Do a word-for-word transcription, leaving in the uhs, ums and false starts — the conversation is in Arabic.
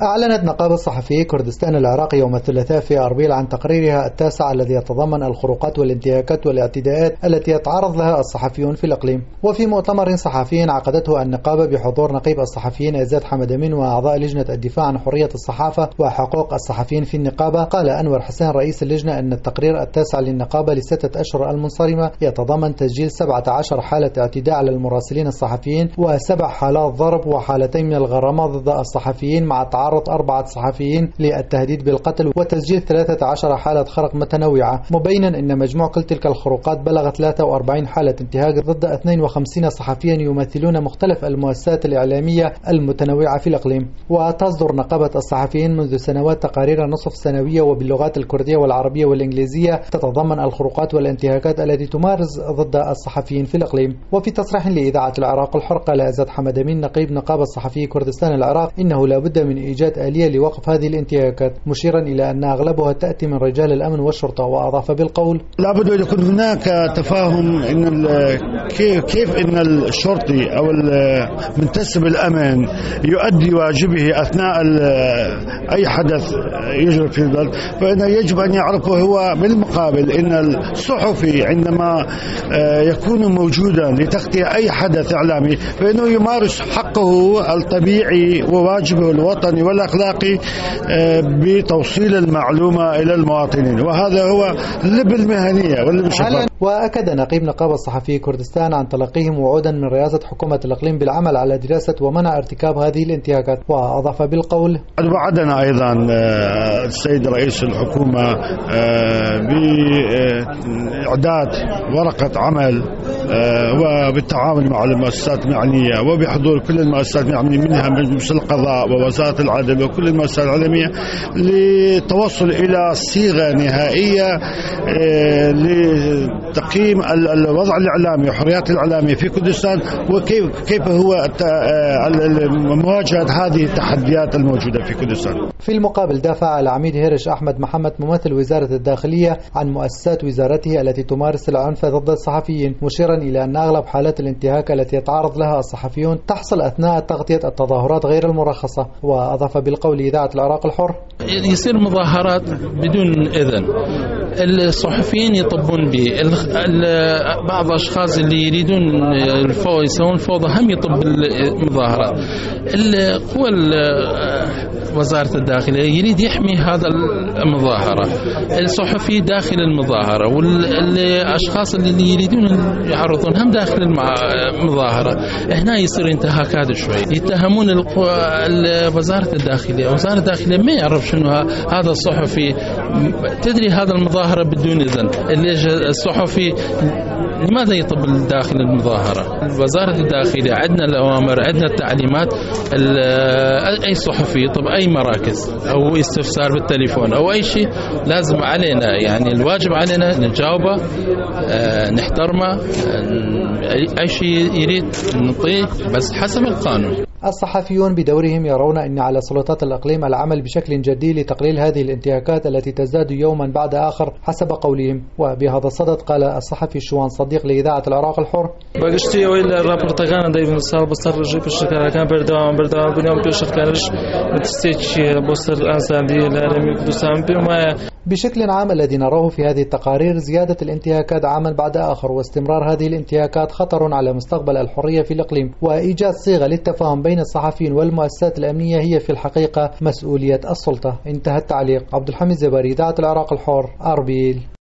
أعلنت نقابة صحفيي كردستان العراق يوم الثلاثاء في أربيل عن تقريرها التاسع الذي يتضمن الخروقات والانتهاكات والاعتداءات التي يتعرض لها الصحفيون في الإقليم. وفي مؤتمر صحفي عقدته النقابة بحضور نقيب الصحفيين عزات حمد أمين وأعضاء لجنة الدفاع عن حرية الصحافة وحقوق الصحفيين في النقابة، قال أنور حسين رئيس اللجنة أن التقرير التاسع للنقابة لستة أشهر المنصرمة يتضمن تسجيل سبعة عشر حالة اعتداء على المراسلين الصحفيين وسبع حالات ضرب وحالتين من الغرامات ضد الصحفيين، مع تعرض أربعة صحفيين للتهديد بالقتل وتسجيل ثلاثة عشر حالة خرق متنوعة، مبينا أن مجموع كل تلك الخروقات بلغ ثلاثة وأربعين حالة انتهاك ضد اثنين وخمسين صحفيا يمثلون مختلف المؤسسات الإعلامية المتنوعة في الإقليم. وتصدر نقابة الصحفيين منذ سنوات تقارير نصف سنوية وباللغات الكردية والعربية والإنجليزية تتضمن الخروقات والانتهاكات التي تمارس ضد الصحفيين في الإقليم. وفي تصريح لإذاعة العراق الحر قال عزت حمد أمين نقيب نقابة صحفيي كردستان العراق إنه لا بد من إيجاد آلية لوقف هذه الانتهاكات، مشيرا إلى أن أغلبها تأتي من رجال الأمن والشرطة. وأضاف بالقول: لا بد أن يكون هناك تفاهم إن كيف إن الشرطي أو منتسب الأمن يؤدي واجبه أثناء أي حدث يجري في البلد، فإنه يجب أن يعرفه هو بالمقابل إن الصحفي عندما يكون موجودا لتغطية أي حدث إعلامي فإنه يمارس حقه الطبيعي وواجبه الوطني والأخلاقي بتوصيل المعلومة إلى المواطنين، وهذا هو لب المهنية واللب الشفاف. وأكد نقيب نقابة الصحفيين كردستان عن تلقيهم وعودا من رئاسة حكومة الإقليم بالعمل على دراسة ومنع ارتكاب هذه الانتهاكات. وأضاف بالقول: وعدنا أيضا السيد رئيس الحكومة بإعداد ورقة عمل وبالتعاون مع المؤسسات المعنية وبحضور كل المؤسسات المعنية منها مجلس القضاء ووزارة العدل وكل المؤسسات العالمية للتوصل إلى صيغة نهائية لتقييم الوضع الإعلامي وحريات الإعلامية في كردستان وكيف كيف هو مواجهة هذه التحديات الموجودة في كردستان. في المقابل دافع العميد هيرش أحمد محمد ممثل وزارة الداخلية عن مؤسسات وزارته التي تمارس العنف ضد الصحفيين، مشيرا إلى أن أغلب حالات الانتهاك التي يتعرض لها الصحفيون تحصل أثناء تغطية التظاهرات غير المرخصة. وأضاف بالقول إذاعة العراق الحر: يصير مظاهرات بدون إذن، الصحفيين يطبون به، بعض الأشخاص اللي يريدون الفوضى يسوون فوضى هم يطب المظاهرات. القوى وزارة الداخلية يريد يحمي هذا المظاهرة، الصحفي داخل المظاهرة والأشخاص اللي يريدون يعرضون هم داخل المظاهرة. هنا يصير انتهاكات شوي، يتهمون وزارة الداخلية، وزارة الداخلية ما يعرف شنو هذا الصحفي. تدري هذا المظاهرة بدون إذن، الصحفي لماذا يطب داخل المظاهرة؟ وزارة الداخلية عندنا الأوامر، عندنا التعليمات، أي صحفي يطب أي مراكز أو استفسار بالتليفون أو أي شيء لازم علينا، يعني الواجب علينا نجاوبه، نحترمه، أي شيء يريد نعطيه بس حسب القانون. الصحفيون بدورهم يرون أن على سلطات الإقليم العمل بشكل جدي لتقليل هذه الانتهاكات التي تزداد يوما بعد آخر حسب قولهم. وبهذا الصدد قال الصحفي شوان صديق لإذاعة العراق الحر: بقشتي وإلا رابرتغانا دايما صار بصر رجيب الشركة كان بردوام بردوام بنيوم بيشر كانش بتستيتش بوستر الأنسان دي العالمي كدوسان بما. بشكل عام الذي نراه في هذه التقارير زيادة الانتهاكات عاما بعد آخر، واستمرار هذه الانتهاكات خطر على مستقبل الحرية في الإقليم، وإيجاد صيغة للتفاهم بين الصحفيين والمؤسسات الأمنية هي في الحقيقة مسؤولية السلطة. انتهى التعليق. عبد الحميد زباري، إذاعة العراق الحر، أربيل.